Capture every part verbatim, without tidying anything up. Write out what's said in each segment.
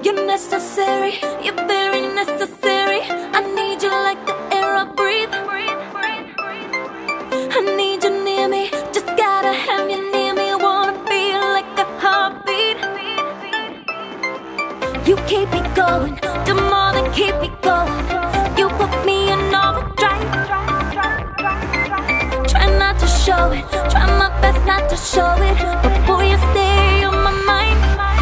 You're necessary, you're very necessary. I need you like the air I breathe. I need you near me, just gotta have you near me. I wanna feel like a heartbeat. You keep me going, do more than keep me going. You put me in overdrive. Try not to show it, try my best not to show it, but boy you stay on my mind.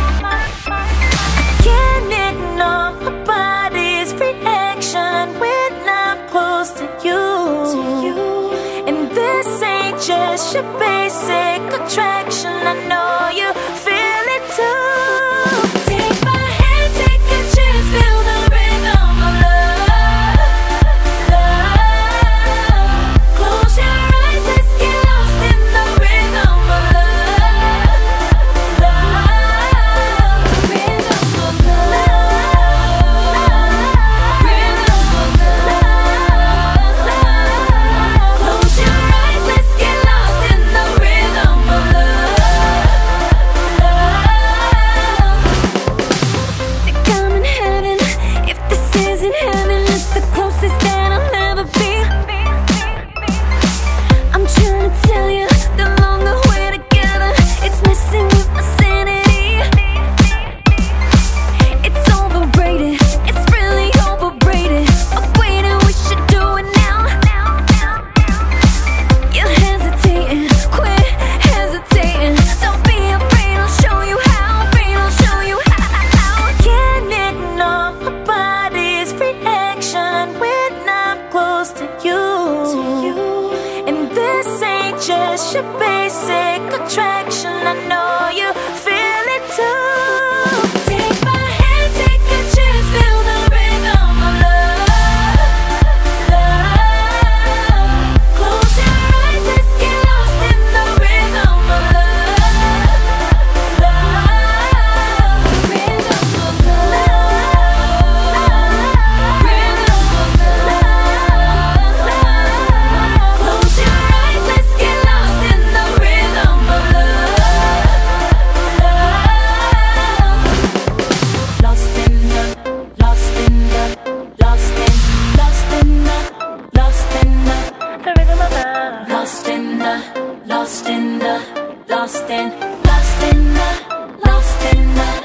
Can't ignore my body's reaction when I'm close to you. And this ain't just your basic attraction, I know you feel it too. Take my hand, take a chance, feel the rhythm of love, love. Close your eyes, let's get lost in the rhythm of love, love. Rhythm of love, rhythm of love, love. Close your eyes, let's get lost in the rhythm of love, love. Think I'm in heaven, if this isn't heaven, it's the closest that I'll ever be. I'm trying to tell you, the longer we're together, it's messing with my sanity. It's overrated, it's really overrated, but waiting, we should do it now. You're hesitating, quit hesitating. Don't be afraid, I'll show you how. Afraid, I'll show you how. Can't ignore my body's reaction when I'm close to you. And this ain't just your basic attraction, I know you feel it too. Take my hand, take a chance, feel the rhythm of love, love. Close your eyes, let's get lost in the rhythm of love, love. Rhythm of love, rhythm of love, love. Close your eyes, let's get lost in the rhythm of love, love. Lost in the, lost in the, lost in, lost in the, lost in the, the rhythm of love. Lost in the, lost in the, lost in, lost in the, lost in the.